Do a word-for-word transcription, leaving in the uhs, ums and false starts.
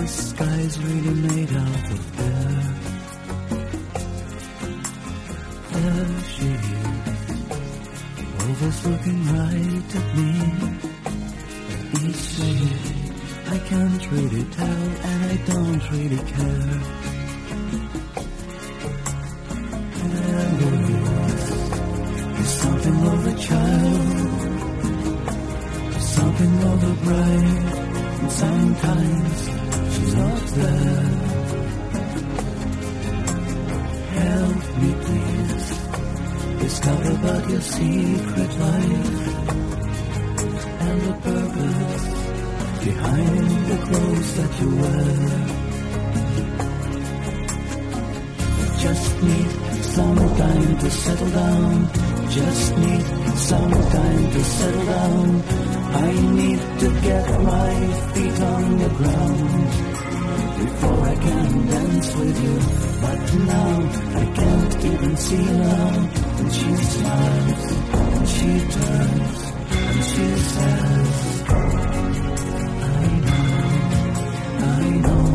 the sky's really made out of air. There she is, always looking right at me. Each day I can't really tell, and I don't really care. There is, is something of a child, something of a bride, and sometimes she's not there. Help me please, discover about your secret life and the purpose behind the clothes that you wear. Just need some time to settle down. Just need some time to settle down. I need to get my feet on the ground before I can dance with you. But now I can't even see now. And she smiles, and she turns, and she says, I know, I know.